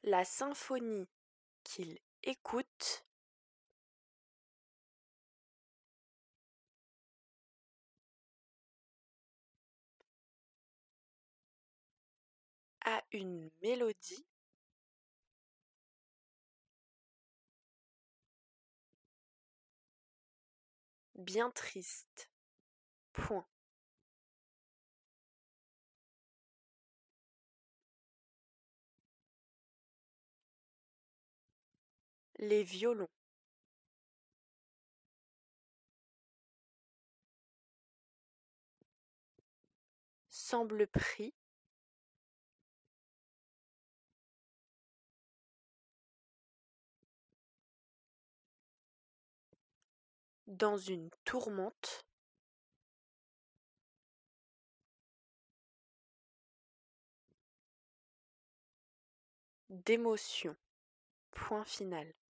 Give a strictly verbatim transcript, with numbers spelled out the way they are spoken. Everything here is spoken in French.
La symphonie qu'il écoute a une mélodie bien triste. Point. Les violons. Semblent pris dans une tourmente d'émotions. Point final.